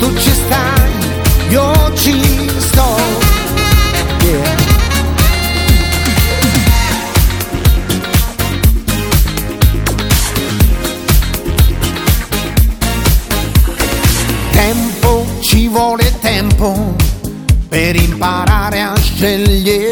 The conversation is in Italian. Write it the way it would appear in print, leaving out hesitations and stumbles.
tu ci stai, io ci sto. Yeah. Tempo, ci vuole tempo per imparare a scegliere